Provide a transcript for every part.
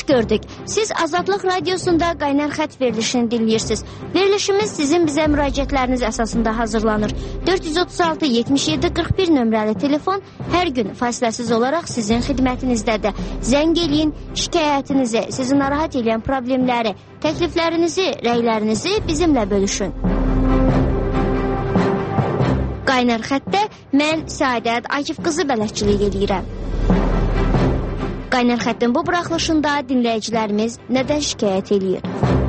gördük. Siz Azadlıq Radiosunda Qaynar Xətt verilişini dinləyirsiniz. Verilişimiz sizin bizə müraciətləriniz əsasında hazırlanır. 436-77-41 nömrəli telefon hər gün fasiləsiz olaraq sizin xidmətinizdədir. Zəng eləyin, şikayətinizi, sizi narahat edən problemləri, təkliflərinizi, rəylərinizi bizimlə bölüşün. Qaynar Xəttdə mən Səadət Akif qızı bələdçilik edirəm. Qaynar Xəttin bu buraxılışında dinləyicilərimiz nədən şikayət edir?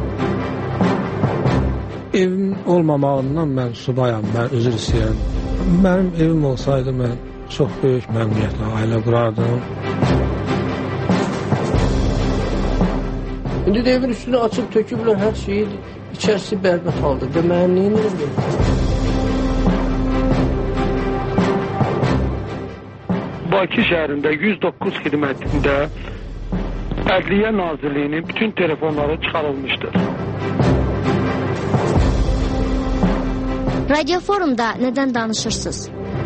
Evim olmamağından mən subayam, mən üzr istəyirəm. Mənim evim olsaydı mən çox böyük məmnuniyyətlə ailə qurardım. İndi də evin üstünü açıb töküblər hər şeyi, içərisi bərbət halda. Deməli, neyinir? Bakı şəhərində 109 xidmətində Ədliyyə Nazirliyinin bütün telefonları çıxarılmışdır. Radio Forumda nədən danışırsınız?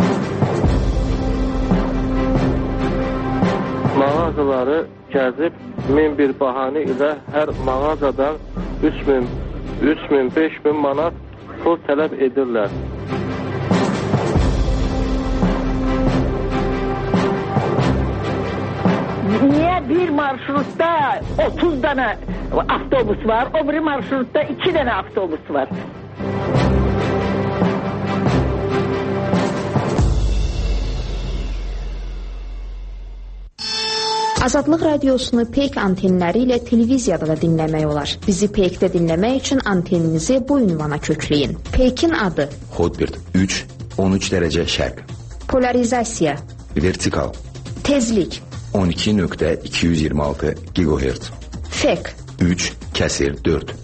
Mağazaları gəzib 1001 bahanə ilə hər mağazadan 3000, 5000 manat pul tələb edirlər. Niye bir marşrutta 30 tane avtobus var, o bir marşrutta 2 tane avtobus var? Azadlıq Radiosunu Peyk antenləri ilə televiziyada da dinləmək olar. Bizi Peykdə dinləmək üçün anteninizi bu ünvana kökləyin. Peykin adı: Hotbird 3, 13 dərəcə şərq. Polarizasiya: Vertikal. Tezlik: 12.226 GHz. Fek: 3/4.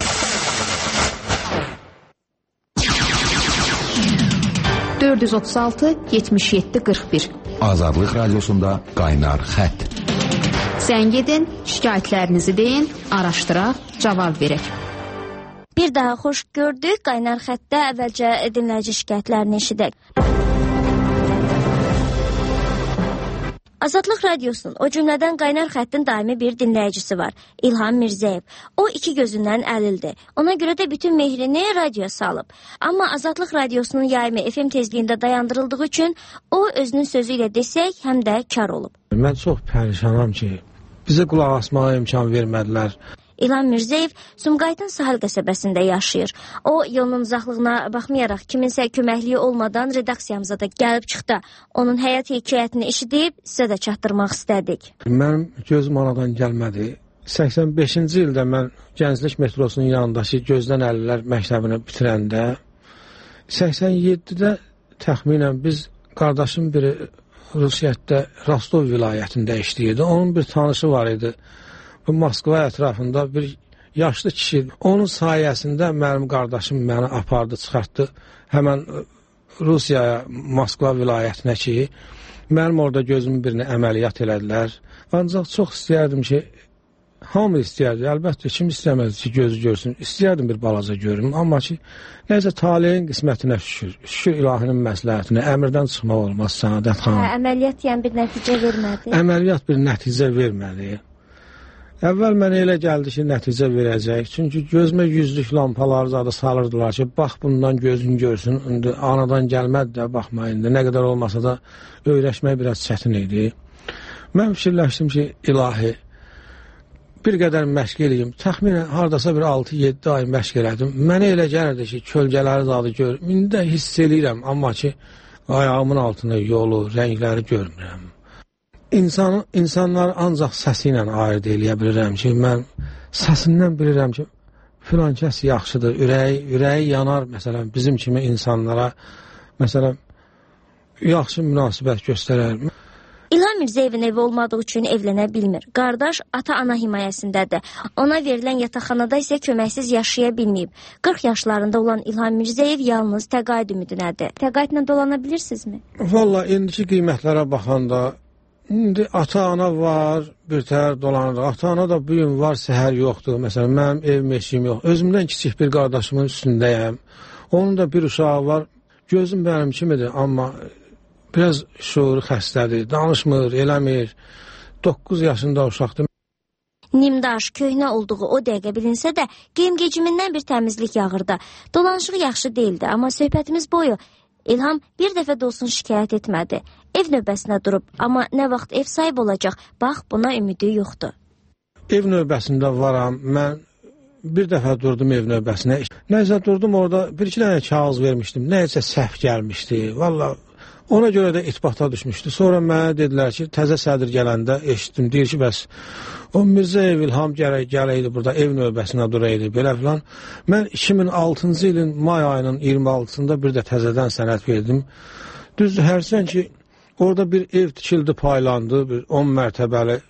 (436-77-41). Azadlıq Radiosunda Qaynar Xətt. Zəng edin, şikayətlərinizi deyin, araşdıraq, cavab verək. Bir daha xoş gördük. Qaynar Xəttdə əvvəlcə dinləyici şikayətlərini eşidək. Azadlıq Radiosunun, o cümlədən Qaynar Xəttin daimi bir dinləyicisi var. İlham Mirzəyev. O iki gözündən əlildir. Ona görə də bütün mehrini radioya salıb. Amma Azadlıq Radiosunun yayımı FM tezliyində dayandırıldığı üçün o özünün sözü ilə desək, həm də kar olub. Mən çox pərişanam ki, bizə qulaq asmağa imkan vermədilər. İlham Mirzəyev Sumqayıtın Sahil qəsəbəsində yaşayır. O, yolunun uzaqlığına baxmayaraq kiminsə köməkliyi olmadan redaksiyamıza da gəlib çıxdı. Onun həyat hekayətini eşidib sizə də çatdırmaq istədik. Mənim gözüm anadan gəlmədi. 85-ci ildə mən Gənclik metrosunun yanındakı Gözdən Əlilər məktəbini bitirəndə 87-də təxminən biz qardaşım biri Rusiyyətdə Rostov vilayətində işləyirdi. Onun bir tanışı var idi. Bu Moskva ətrafında bir yaşlı kişi. Onun sayəsində mənim qardaşım məni apardı, çıxartdı həmən Rusiyaya, Moskva vilayətinə ki, mənim orada gözümün birini əməliyyat elədilər. Ancaq çox istəyərdim ki, hamı istəyərdi, əlbəttə kim istəməzdi ki, gözü görsün. İstəyərdim bir balaca görüm, amma ki, necə taleyin qismətinə şükür. Şükür ilahinin məsləhətinə, əmrdən çıxmaq olmaz Səadət xanım. Əməliyyat yəni bir nəticə vermədi? Əməliyyat bir nəticə vermədi. Əvvəl mənə elə gəldi ki, nəticə verəcək. Çünki gözümə yüzlük lampaları da salırdılar ki, bax bundan gözün görsün. İndi anadan gəlmədi də, baxma indi. Nə qədər olmasa da öyrəşmək biraz çətin idi. Mən fikirləşdim ki, ilahi, bir qədər məşq eləyim. Təxminən haradasa bir 6-7 ay məşq elədim. Mənə elə gəlirdi ki, kölgələri dadı görürüm. İndi də hiss eləyirəm, amma ki, ayağımın altında yolu, rəngləri görmürəm. İnsanlar ancaq səsi ilə ayırt eləyə bilirəm ki, mən səsindən bilirəm ki, filan kəs yaxşıdır, ürəyi yanar, məsələn, bizim kimi insanlara, məsələn, yaxşı münasibət göstərər. İlham Mirzəyevin evi olmadığı üçün evlənə bilmir. Qardaş ata-ana himayəsindədir. Ona verilən yataqxanada isə köməksiz yaşaya bilməyib. 40 yaşlarında olan İlham Mirzəyev yalnız təqaüd ümidinədir. Təqaüdlə dolana bilirsinizmi? Valla, indiki qiymətlərə baxanda, indi ata-ana var, bir təhər dolanır. Ata-ana da bu gün var, səhər yoxdur. Məsələn, mənim evim, eşiyim yox. Özümdən kiçik bir qardaşımın üstündəyəm. Onun da bir uşağı var. Gözüm mənim kimidir, amma biraz şuuru xəstədir. Danışmır, eləmir. 9 yaşında uşaqdır. Nimdaş, köhnə olduğu o dəqiqə bilinsə də, geyim-gecimindən bir təmizlik yağırdı. Dolanışıq yaxşı değildi, amma söhbətimiz boyu İlham bir dəfə də olsun şikayət etmədi. Ev növbəsinə durub, amma nə vaxt ev sahib olacaq, bax buna ümidi yoxdur. Ev növbəsində varam, mən bir dəfə durdum ev növbəsinə. Nəysə durdum orada, bir-iki dənə kağız vermişdim, nəyəcə səhv gəlmişdi. Valla ona görə də itibata düşmüşdü. Sonra mənə dedilər ki, təzə sədr gələndə eşitdim, deyir ki, bəs o Mirzəyev İlham gələydi burada, ev növbəsinə duraydı, belə filan. Mən 2006-cı ilin may ayının 26-sında bir də təzədən sənəd verdim. Düzdür, hərsən ki, orada bir ev tikildi, paylandı, bir 10 mərtəbəli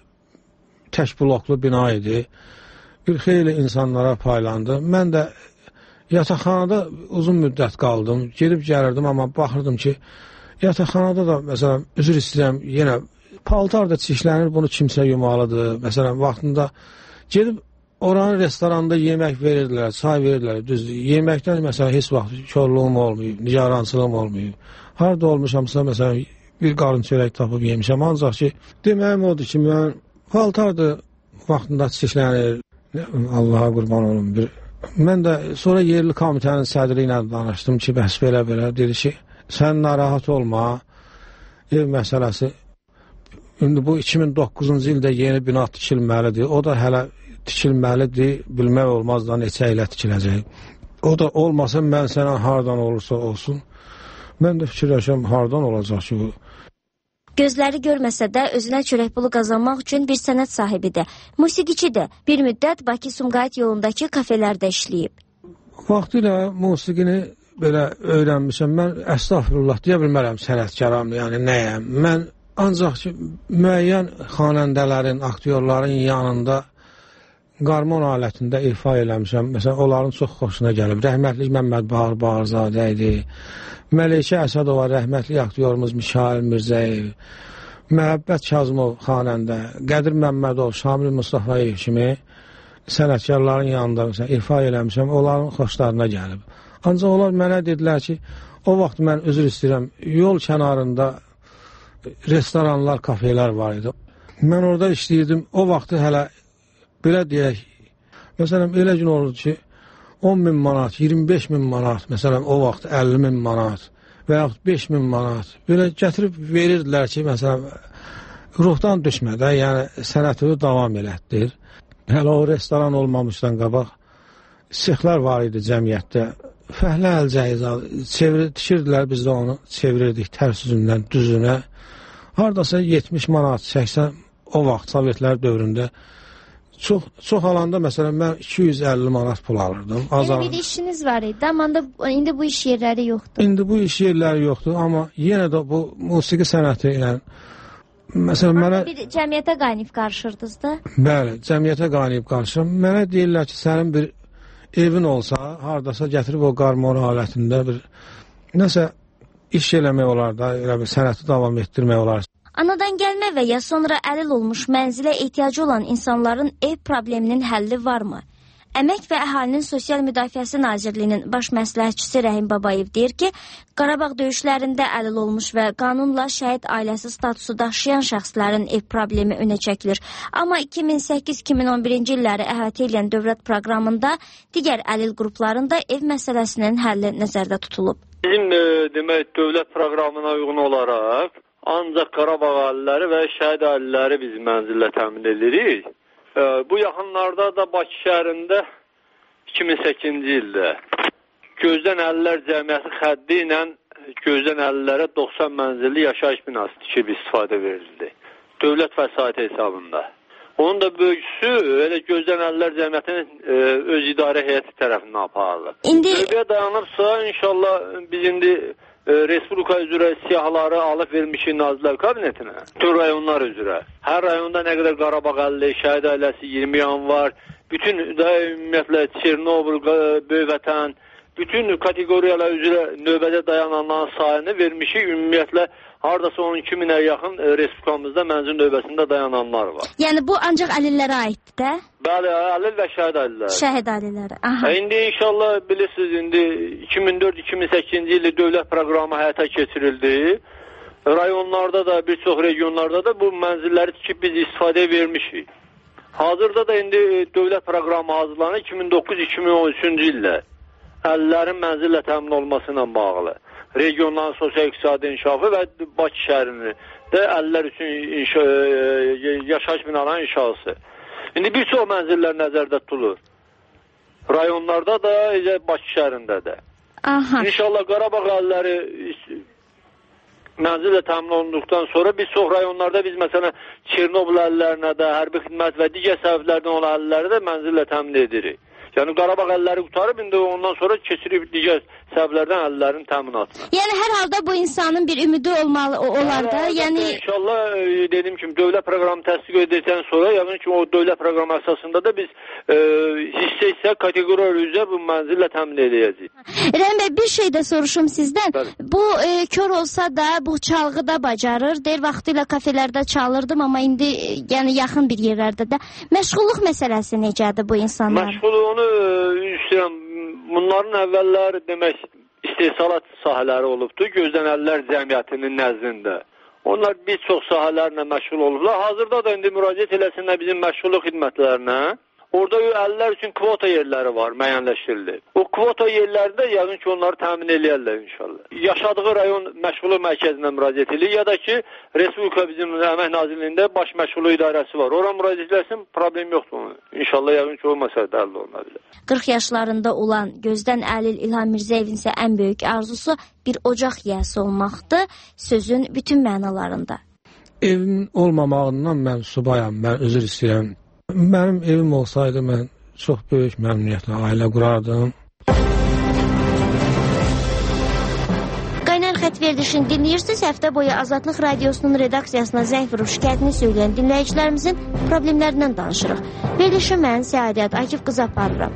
tək bloklu bina idi. Bir xeyli insanlara paylandı. Mən də yataqxanada uzun müddət qaldım. Gedib gəlirdim, amma baxırdım ki, yataqxanada da, məsələn, üzr istəyirəm, yenə paltar da çişlənir, bunu kimsə yumalıdır. Məsələn, vaxtında gedib oranın restoranda yemək verirdilər, çay verirdilər. Düzdür, yeməkdən, məsələn, heç vaxt körlüğüm olmayıb, nigarançılığım olmayıb. Harada olmuşamsa, məsələn, bir qarın çörək tapıb yemişəm. Ancaq ki, deməyim odur ki, mən paltar da vaxtında çişlənir. Allaha qurban olum. Mən də sonra yerli komitənin sədri ilə danışdım ki, bəs belə, dedi ki, sən narahat olma, ev məsələsi, indi bu 2009-cu ildə yeni bina tikilməlidir, o da hələ tikilməlidir, bilmək olmaz da neçə ilə tikiləcək. O da olmasa mən sənə hardan olursa olsun, mən də fikirləşəm, hardan olacaq ki bu. Gözləri görməsə də özünə çörək pulu qazanmaq üçün bir sənət sahibidir. Musiqiçidir. Bir müddət Bakı-Sumqayıt yolundakı kafelərdə işləyib. Vaxtilə musiqini belə öyrənmişəm. Mən əstəğfirullah deyə bilmərəm sənətkaram, yəni nəyəm. Mən ancaq ki, müəyyən xanəndələrin, aktyorların yanında qarmon alətində ifa eləmişəm. Məsələn, onların çox xoşuna gəlib. Rəhmətlik Məmməd Bahar Baharzadə idi. Məleykə Əsədova, rəhmətli aktyorumuz Mikail Mirzəyev, Məhəbbət Kazımov xanəndə, Qədir Məmmədov, Şamil Mustafayev kimi sənətkarların yanında məsələn, ifa eləmişəm, onların xoşlarına gəlib. Ancaq onlar mənə dedilər ki, o vaxt mən üzr istəyirəm, yol kənarında restoranlar, kafelər var idi. Mən orada işləyirdim, o vaxtı hələ belə deyək, məsələn, elə gün olurdu ki, 10.000 manat, 25.000 manat, məsələn, o vaxt 50.000 manat və yaxud 5.000 manat belə gətirib verirdilər ki, məsələn, ruhdan düşmədə, yəni sənətini davam elətdir. Hələ o restoran olmamışdan qabaq sexlər var idi cəmiyyətdə. Fəhlə əlcəyiz, tikirdilər, biz də onu çevirirdik tərs üzündən düzünə. Haradasa 70 manat, 80 o vaxt Sovetlər dövründə çox alanda məsələn mən 250 manat pul alırdım. Yəni bir işiniz var idi, amma indi bu iş yerləri yoxdur. İndi bu iş yerləri yoxdur, amma yenə də bu musiqi sənəti ilə məsələn mənə bir cəmiyyətə qaynayıb qarışırdınız da? Bəli, cəmiyyətə qaynayıb qarışıram. Mənə deyirlər ki, sənin bir evin olsa, hardasa gətirib o qarmon alətində bir nəsə iş eləmək olar da, elə bir sənəti davam etdirmək olar. Anadan gəlmə və ya sonra əlil olmuş mənzilə ehtiyacı olan insanların ev probleminin həlli varmı? Əmək və Əhalinin Sosial Müdafiəsi Nazirliyinin baş məsləhətçisi Rəhim Babayev deyir ki, Qarabağ döyüşlərində əlil olmuş və qanunla şəhid ailəsi statusu daşıyan şəxslərin ev problemi önə çəkilir. Amma 2008-2011-ci illəri əhatə edən dövlət proqramında digər əlil qruplarında ev məsələsinin həlli nəzərdə tutulub. Bizim demək dövlət proqramına uyğun olaraq ancaq Qarabağ ailələri və şəhid ailələri biz mənzillə təmin edirik. Bu yaxınlarda da Bakı şəhərində 2008-ci ildə gözdən əlillər cəmiyyəti xəddi ilə gözdən əlillərə 90 mənzilli yaşayış binası tikib istifadə verildi. Dövlət vəsaiti hesabında. Onun da böyüksü elə gözdən əlillər cəmiyyətinin öz idarə heyəti tərəfindən aparılır. Növbəyə dayanıbsa inşallah biz indi Respublika üzrə siyahıları alıb vermişik Nazirlər Kabinetinə. Bütün rayonlar üzrə. Hər rayonda nə qədər Qarabağ əlli, şəhid ailəsi, 20 yan var. Bütün ümumiyyətlə Çernobıl, Böyvətən, bütün kateqoriyalar üzrə növbədə dayananların sayını vermişik. Ümumiyyətlə hardasa 12.000-ə yaxın Respublikamızda mənzil növbəsində dayananlar var. Yəni bu ancaq əlillərə aiddir də? Bəli, əlil və şəhid ailələri. Şəhid ailələri. Aha. İndi inşallah bilirsiniz, indi 2004-2008-ci ildə dövlət proqramı həyata keçirildi. Rayonlarda da, bir çox regionlarda da bu mənzilləri tikib biz istifadəyə vermişik. Hazırda da indi dövlət proqramı hazırlanır 2009-2013-cü ildə əhalilərin mənzillə təmin olması ilə bağlı. Regionların sosial-iqtisadi inkişafı və Bakı şəhərinin də əhəlilər üçün yaşayış binalarının inşası. İndi bir çox mənzillər nəzərdə tutulur. Rayonlarda da, Bakı şəhərində də. İnşallah Qarabağ əhəlləri mənzillə təmin olunduqdan sonra bir çox rayonlarda biz məsələn Çernobıl əhəllərinə də, hərbi xidmət və digər səbəblərdən olan əhəlləri də mənzillə təmin edirik. Yəni Qarabağ əlləri qutarıb, indi ondan sonra keçirib digər səbəblərdən əllərin təminatına. Yəni hər halda bu insanın bir ümidi olmalı olar da. Yəni İnşallah dediyim kimi dövlət proqramı təsdiq edildikdən sonra yəqin ki o dövlət proqramı əsasında da biz hissə kateqoriya üzrə bu mənzillə təmin edəcəyik. Rəhim bəy, bir şey də soruşum sizdən. Bəli. Bu kör olsa da bu çalğı da bacarır. Deyir vaxtilə kafelərdə çalırdım, amma indi yəni yaxın bir yerlərdə də. Məşğulluq məsələsi necədir bu insanlar? Məşğulluğunu istəyirəm. Bunların əvvəllər demək istehsalat sahələri olubdur. Gözlənənlər cəmiyyətinin nəzdində. Onlar bir çox sahələrlə məşğul olublar. Hazırda da indi müraciət eləsinlər bizim məşğulluq xidmətlərinə. Orada əllər üçün kvota yerləri var, müəyyənləşdirilib. O kvota yerlərdə yəqin ki, onları təmin eləyərlər inşallah. Yaşadığı rayon məşğulluq mərkəzinə müraciət edir, ya da ki, Respublika bizim Əmək Nazirliyində baş məşğulluq idarəsi var. Ora müraciət eləsin, problem yoxdur onun. İnşallah yəqin ki, o məsələ dəl oluna bilər. 40 yaşlarında olan gözdən əlil İlham Mirzəyevin isə ən böyük arzusu bir ocaq yiyəsi olmaqdır, sözün bütün mənalarında. Evin olmamağından mən subayam, mən üzr istəyirəm. Mənim evim olsaydı, mən çox böyük məmnuniyyətlə ailə qurardım. Qaynar xətt verilişini dinləyirsiniz. Həftə boyu Azadlıq Radiosunun redaksiyasına zəng vurub şikayətini söyləyən dinləyicilərimizin problemlərindən danışırıq. Verilişi mən Səadət Akif qız aparıram.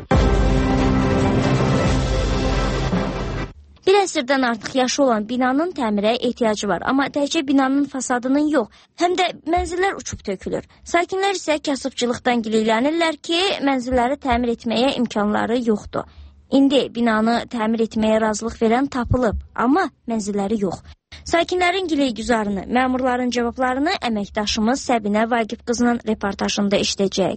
Bir əsrdən artıq yaşı olan binanın təmirə ehtiyacı var. Amma təkcə binanın fasadının yox, həm də mənzillər uçub tökülür. Sakinlər isə kasıbçılıqdan gileylənirlər ki, mənzilləri təmir etməyə imkanları yoxdur. İndi binanı təmir etməyə razılıq verən tapılıb, amma mənzilləri yox. Sakinlərin gileygüzarını, məmurların cavablarını əməkdaşımız Səbinə Vaqif qızının reportajında işləyəcək.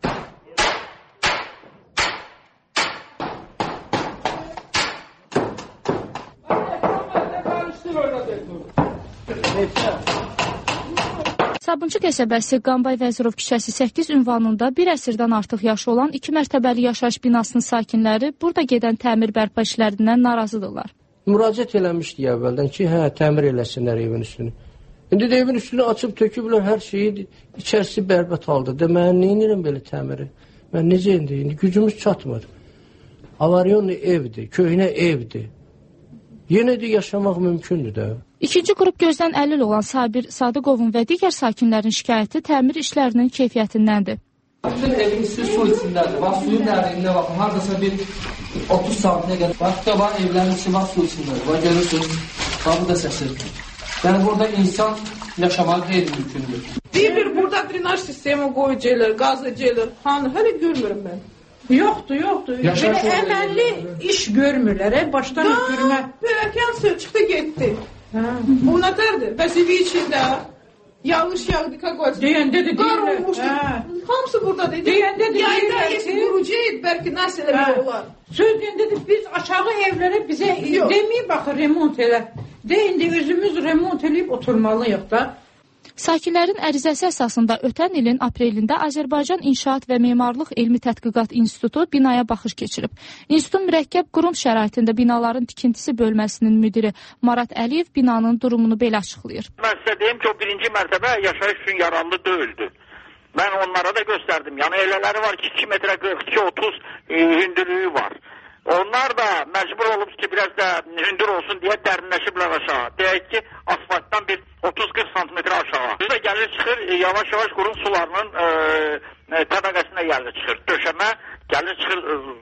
Sabunçu qəsəbəsi Qambay Vəzirov küçəsi 8 ünvanında bir əsrdən artıq yaşı olan 2 mərtəbəli yaşayış binasının sakinləri burada gedən təmir bərpa işlərindən narazıdırlar. Müraciət eləmişdik əvvəldən ki, təmir eləsinlər evin üstünü. İndi də evin üstünü açıb töküblər, hər şeyi içərisi bərbət halda. Mən neynirəm belə təmiri? Mən necə indi gücümüz çatmır. Avaryon evdir, köhnə evdir. Yenə də yaşamaq mümkündür də. İkinci qrup gözdən əlil olan Sabir Sadıqovun və digər sakinlərin şikayəti təmir işlərinin keyfiyyətindəndir. Bütün evin üstü su içindədir. Bax, suyun dərinliyinə baxın. Haradasa bir 30 santimə qədər. Bax, da var, evlərin içi var, su içindədir. Bax, görürsünüz. Bax, bu da səsi. Yəni, burada insan yaşamaq qeyri-mümkündür. Bir burada drenaj sistemi qoyucular, qazıcılar. Hələ görmürüm mən. Yoxdur. Belə əməlli iş görmürlər, başdan ötürmə. Böyəkən çıxdı, getdi. Bu nələrdir? Vəsibi içində yanlış yağdı kakot. Deyəndə də deyirlər. Hamısı buradadır. Deyəndə də deyirlər. Yayda qurucu bəlkə nəsə elə olar. Söz deyəndə də biz aşağı evlərə bizə deməyib baxı remont elə. Deyəndə özümüz remont eləyib oturmalıyıq da. Sakinlərin ərizəsi əsasında ötən ilin aprelində Azərbaycan İnşaat və Memarlıq Elmi Tədqiqat İnstitutu binaya baxış keçirib. İnstitutun mürəkkəb qurum şəraitində binaların tikintisi bölməsinin müdiri Marat Əliyev binanın durumunu belə açıqlayır. Mən sizə deyim ki, o birinci mərtəbə yaşayış üçün yararlı deyildi. Mən onlara da göstərdim. Yəni elələri var ki, 2 metrə 42-30 hündürlüyü var. Onlar da məcbur olub ki, biraz da hündür olsun deyə dərinləşiblər aşağı. Deyək ki, asfaltdan bir 30-40 santimetrə aşağı. Biz də gəlir çıxır, yavaş-yavaş qurun sularının təbəqəsinə gəlir çıxır. Döşəmə gəlir çıxır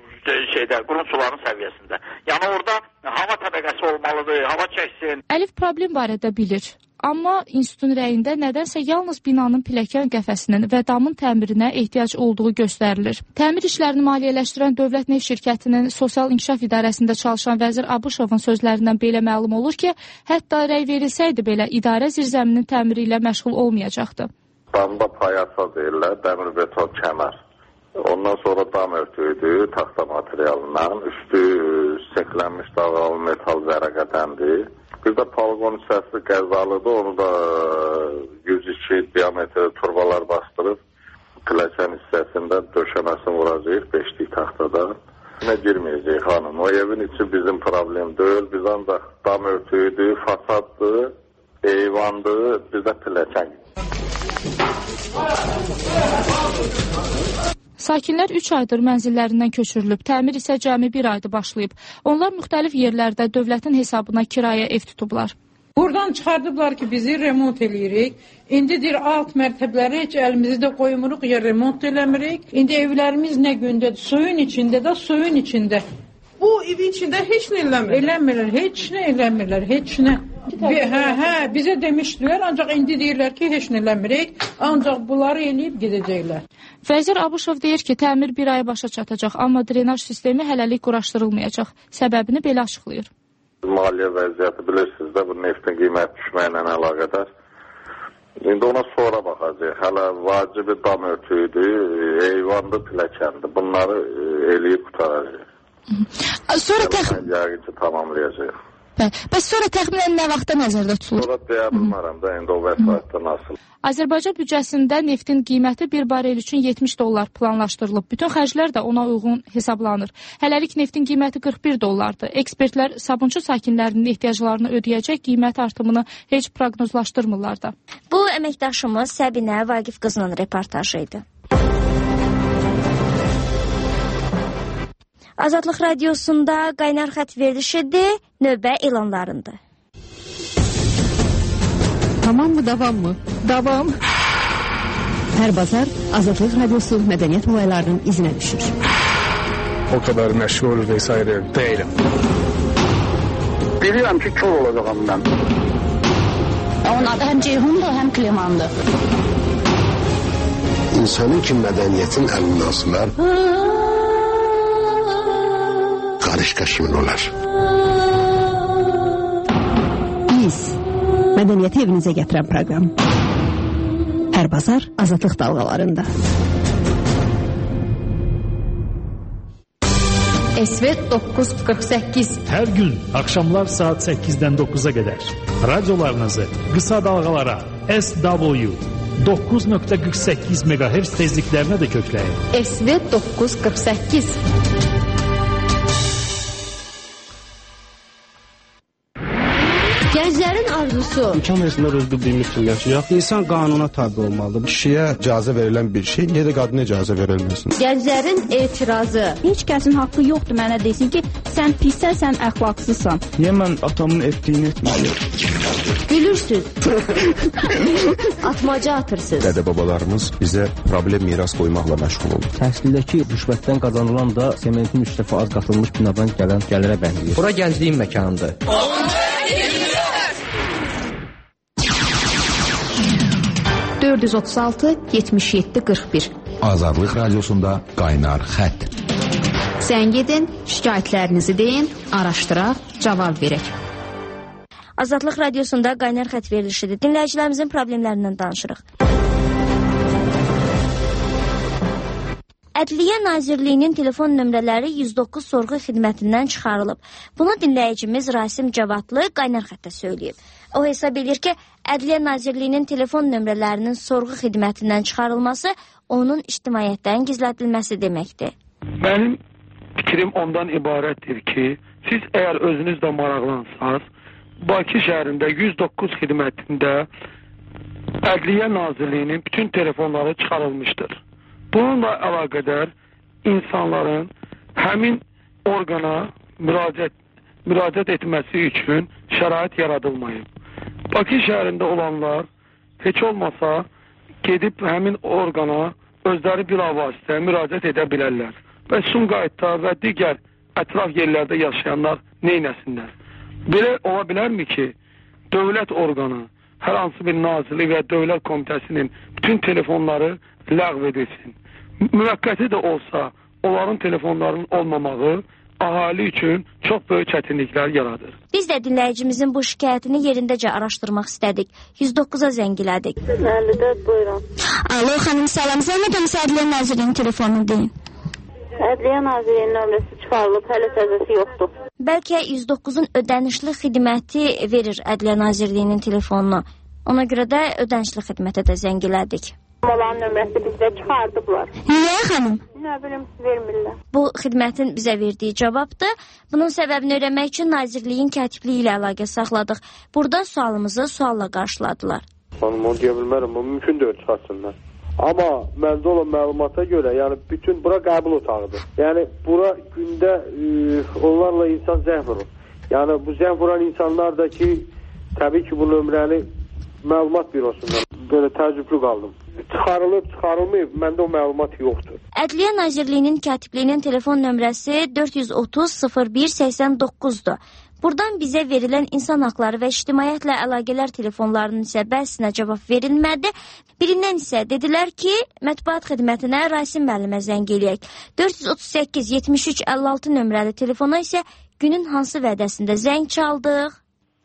qurun sularının səviyyəsində. Yəni orada hava təbəqəsi olmalıdır, hava çəksin. Əlif problem barədə bilir. Amma institutun rəyində nədənsə yalnız binanın pilləkən qəfəsinin və damın təmirinə ehtiyac olduğu göstərilir. Təmir işlərini maliyyələşdirən Dövlət Neft Şirkətinin Sosial İnkişaf İdarəsində çalışan vəzir Abışovun sözlərindən belə məlum olur ki, hətta rəy verilsəydi belə idarə zirzəminin təmiri ilə məşğul olmayacaqdı. Damda payasa deyirlər, dəmir beton kəmər. Ondan sonra dam örtüydü, taxta materialından. Üstü seklənmiş dağılı metal vərəqədəndir. Bir də polqon hissəsi qəzalıdır, onu da 102 diametr turbalar bastırıb pilləkən hissəsində döşəməsini vuracaq 5'lik taxtada. Ne girməyəcək xanım. O evin içi bizim problem deyil. Biz ancaq dam örtüydü, fasaddır, eyvandır, bir də pilləkən. Sakinlər 3 aydır mənzillərindən köçürülüb, təmir isə cəmi 1 aydır başlayıb. Onlar müxtəlif yerlərdə dövlətin hesabına kirayə ev tutublar. Buradan çıxardıblar ki, bizi remont eləyirik. İndi deyir, alt mərtəbələri heç əlimizi də qoymuruq, ya remont eləmirik. İndi evlərimiz nə gündədir? Suyun içində də, suyun içində. Bu evin içində heç nə eləmirlər? Eləmirlər, heç nə eləmirlər, heç nə. Bizə demişdilər, ancaq indi deyirlər ki, heç nə eləmirik, ancaq bunları eləyib gedəcəklər. Vəzir Abuşov deyir ki, təmir 1 aya başa çatacaq, amma drenaj sistemi hələlik quraşdırılmayacaq. Səbəbini belə açıqlayır. Maliyyə vəziyyəti bilirsiniz də, bu neftin qiymət düşməklə əlaqədar. İndi ona sonra baxacaq. Hələ vacibi dam örtüydü, eyvandı, pilləkəndi. Bunları eləyib qutaracaq. Sonra yəqin ki, tamamlayacaq. Bəs sonra təxminən nə vaxtda nəzərdə tutulur? Sonra deyə bilmərəm də, indi o vəsaitdə nasıl? Azərbaycan büdcəsində neftin qiyməti 1 barel üçün $70 planlaşdırılıb. Bütün xərclər də ona uyğun hesablanır. Hələlik neftin qiyməti $41. Ekspertlər Sabunçu sakinlərinin ehtiyaclarını ödəyəcək qiymət artımını heç proqnozlaşdırmırlar da. Bu əməkdaşımız Səbinə Vaqif qızının reportajı idi. Azadlıq Radiosunda qaynar xətt verilişidir, növbə elanlarında. Tamam mı, davam mı? Davam. Hər bazar Azadlıq Radiosu mədəniyyət olaylarının izinə düşür. O kadar məşğul vesaire değilim. Bilirəm ki, kör olacağım mən. Onun adı həm Ceyhundur, həm Klimandır. İnsanın ki mədəniyyətin əlindən asılar, qarışqa kimin olar? Biz, mədəniyyəti evinizə gətirən proqram. Hər bazar Azadlıq dalğalarında. SV 948. Hər gün axşamlar saat 8-dən 9-a qədər radiolarınızı qısa dalğalara SW 9.48 MHz tezliklərinə də kökləyin. SV 948. Gənclərin arzusu. İmkan versinlər öz bildiyimiz kimi yaşayaq. İnsan qanuna tabi olmalıdır. Kişiyə icazə verilən bir şey, niyə də qadına icazə verilməsin? Gənclərin etirazı. Heç kəsin haqqı yoxdur mənə desin ki, sən pissən, sən əxlaqsızsan. Niyə mən atamın etdiyini etməliyim? Gülürsüz. Atmaca atırsınız. Dədə-babalarımız bizə problem miras qoymaqla məşğul olur. Təhsildəki rüşvətdən qazanılan da sementin 3 dəfə az qatılmış binadan gələn gəlirə bənzəyir. Bura gəncliyin məkanıdır. 436 77 41. Azadlıq Radiosunda qaynar xətt. Zəng edin, şikayətlərinizi deyin, araşdıraq, cavab verək. Azadlıq Radiosunda qaynar xətt verilişidir. Dinləyicilərimizin problemlərindən danışırıq. Ədliyyə Nazirliyinin telefon nömrələri 109 sorğu xidmətindən çıxarılıb. Bunu dinləyicimiz Rasim Cavadlı qaynar xəttə söyləyib. O hesab edir ki, Ədliyyə Nazirliyinin telefon nömrələrinin sorğu xidmətindən çıxarılması onun ictimaiyyətdən gizlədilməsi deməkdir. Mənim fikrim ondan ibarətdir ki, siz əgər özünüz də maraqlansaz, Bakı şəhərində 109 xidmətində Ədliyyə Nazirliyinin bütün telefonları çıxarılmışdır. Bununla əlaqədar insanların həmin orqana müraciət etməsi üçün şərait yaradılmayıb. Bakı şəhərində olanlar heç olmasa gedib həmin orqana özləri bilavasitə müraciət edə bilərlər. Və Sumqayıtda və digər ətraf yerlərdə yaşayanlar neynəsinlər? Belə ola bilərmi ki, dövlət orqanı, hər hansı bir nazirlik və dövlət komitəsinin bütün telefonları ləğv edilsin? Müvəqqəti də olsa, onların telefonlarının olmamağı ahali üçün çox böyük çətinliklər yaradır. Biz də dinləyicimizin bu şikayətini yerindəcə araşdırmaq istədik. 109-a zəng elədik. 54 buyurun. Alo xanım, salam. Zəhmət olmasa Ədliyyə Nazirliyinin telefonunu deyin. Ədliyyə Nazirliyinin nömrəsi çıxarılıb, hələ təzəsi yoxdur. Bəlkə 109-un ödənişli xidməti verir Ədliyyə Nazirliyinin telefonunu. Ona görə də ödənişli xidmətə də zəng elədik. Olan nömrəsi bizdə çıxardıblar. Niyə xanım? Nə bilim, vermirlər. Bu xidmətin bizə verdiyi cavabdır. Bunun səbəbini öyrənmək üçün Nazirliyin katibliyi ilə əlaqə saxladıq. Burada sualımızı sualla qarşıladılar. Onu deyə bilmərəm, o mümkün deyil çıxartsınlar. Amma məndə olan məlumata görə, yəni bütün bura qəbul otağıdır. Yəni bura gündə onlarla insan zəng vurur. Yəni bu zəng vuran insanlar da ki, təbii ki bu nömrəni məlumat bürosundan belə təəccüblü qaldım. Çıxarılıb, çıxarılmayıb, məndə o məlumat yoxdur. Ədliyyə Nazirliyinin katibliyinin telefon nömrəsi 430-01-89-dur. Buradan bizə verilən insan haqları və ictimaiyyətlə əlaqələr telefonlarının isə bəzisinə cavab verilmədi. Birindən isə dedilər ki, mətbuat xidmətinə Rasim müəllimə zəng eləyək. 438-73-56 nömrəli telefona isə günün hansı vədəsində zəng çaldıq?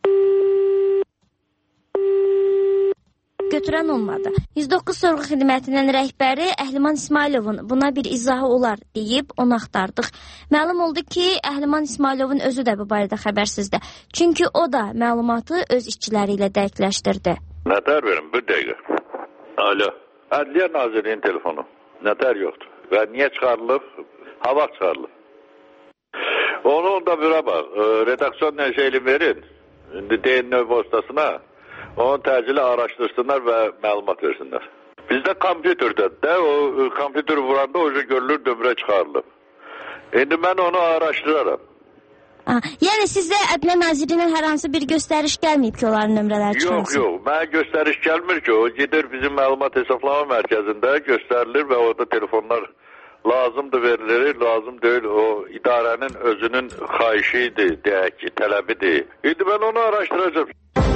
Götürən olmadı. 109 sorğu xidmətinin rəhbəri Əhliman İsmayılovun buna bir izahı olar deyib onu axtardıq. Məlum oldu ki, Əhliman İsmayılovun özü də bu barədə xəbərsizdir. Çünki o da məlumatı öz işçiləri ilə dəqiqləşdirdi. Nətər verin, bir dəqiqə. Alo, Ədliyyə Nazirliyinin telefonu. Nətər yoxdur. Və niyə çıxarılıb? Hava çıxarılıb. Onu da bura bax, redaksiyon nəşəyli verin. İndi deyin növ vasıtasına. Onu təcili araşdırsınlar və məlumat versinlər. Bizdə kompüterdə də, o kompüteri vuranda o görülür, dövrə çıxarılıb. İndi mən onu araşdıraram. Yəni sizdə Ədliyyə Nazirliyinin hər hansı bir göstəriş gəlməyib ki, onların nömrələri çıxarsın? Yox, mənə göstəriş gəlmir ki, o gedir bizim məlumat hesablama mərkəzində göstərilir və orada telefonlar lazımdır verilir, lazım deyil, o idarənin özünün xahişidir, deyək ki, tələbidir. İndi mən onu araşdıracağım.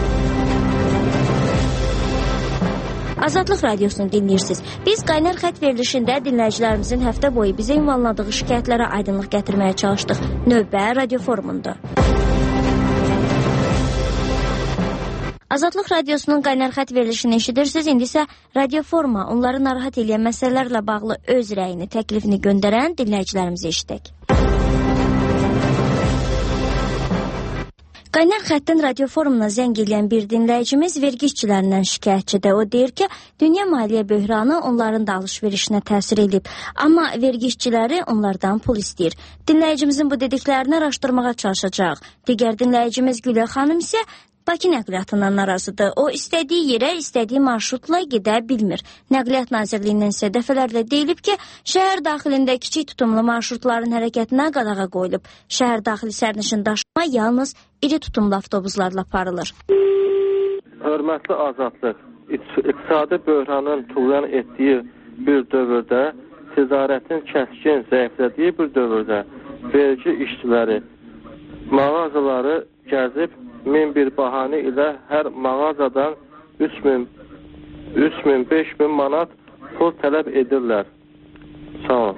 Azadlıq radiosunu dinləyirsiniz. Biz qaynar xətt verilişində dinləyicilərimizin həftə boyu bizə ünvanladığı şikayətlərə aydınlıq gətirməyə çalışdıq. Növbə radio forumunda. Azadlıq radiosunun qaynar xətt verilişini eşidirsiniz. İndi isə radio foruma onları narahat edən məsələlərlə bağlı öz rəyini, təklifini göndərən dinləyicilərimizi eşidək. Qaynar xəttin radio forumuna zəng edən bir dinləyicimiz vergi işçilərindən şikayətçidir. O deyir ki, dünya maliyyə böhranı onların da alış-verişinə təsir edib. Amma vergi işçiləri onlardan pul istəyir. Dinləyicimizin bu dediklərini araşdırmağa çalışacaq. Digər dinləyicimiz Gülə xanım isə Bakı nəqliyyatından narazıdır. O istədiyi yerə, istədiyi marşrutla gedə bilmir. Nəqliyyat Nazirliyindən isə dəfələrlə deyilib ki, şəhər daxilində kiçik tutumlu marşrutların hərəkətinə qadağa qoyulub. Şəhər daxili sərnişin daşıma yalnız iri tutumlu avtobuslarla aparılır. Hörmətli Azadlıq, iqtisadi böhranın tuğyan etdiyi bir dövrdə, ticarətin kəskin zəiflədiyi bir dövrdə vergi işçiləri mağazaları gəzib 1001 bahanə ilə hər mağazadan 3000, 5000 manat pul tələb edirlər. Sağ olun.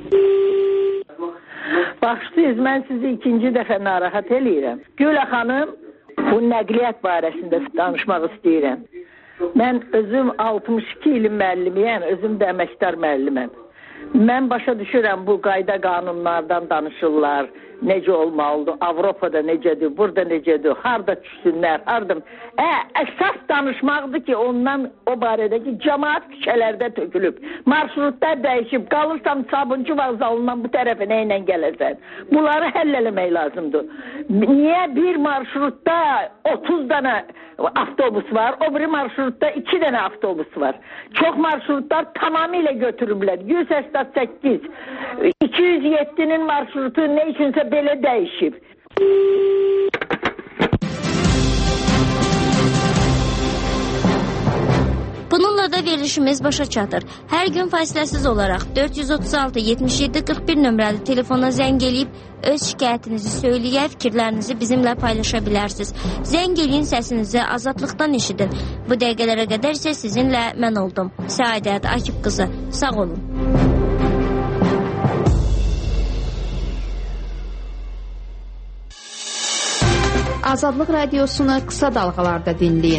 Baxışdınız, mən sizi ikinci dəfə narahat eləyirəm. Gülə xanım, bu nəqliyyat barəsində danışmaq istəyirəm. Mən özüm 62 ilin müəllimiyəm, özüm də əməkdar müəlliməm. Mən başa düşürəm bu qayda qanunlardan danışırlar. Necə olmalıdır, Avropada necədir, burada necədir, harada düşsünlər, harada... Əsas danışmaqdır ki, ondan o barədəki cəmaat küçələrdə tökülüb, marşrutlar dəyişib, qalırsam Sabunçu vağzalından bu tərəfə nə ilə gələrsən. Bunları həll eləmək lazımdır. Niyə bir marşrutda 30 dənə avtobus var, o biri marşrutda 2 dənə avtobus var. Çox marşrutlar tamamilə götürüblər. 188, 207-nin marşrutu nə üçünsə belə dəyişib. Bununla da verilişimiz başa çatır. Hər gün fasiləsiz olaraq 436-77-41 nömrəli telefona zəng eləyib öz şikayətinizi söyləyə, fikirlərinizi bizimlə paylaşa bilərsiniz. Zəng eləyin, səsinizi azadlıqdan eşidin. Bu dəqiqələrə qədər isə sizinlə mən oldum. Səadət Akif qızı. Sağ olun. Azadlıq radiosunu qısa dalğalarda dinləyin.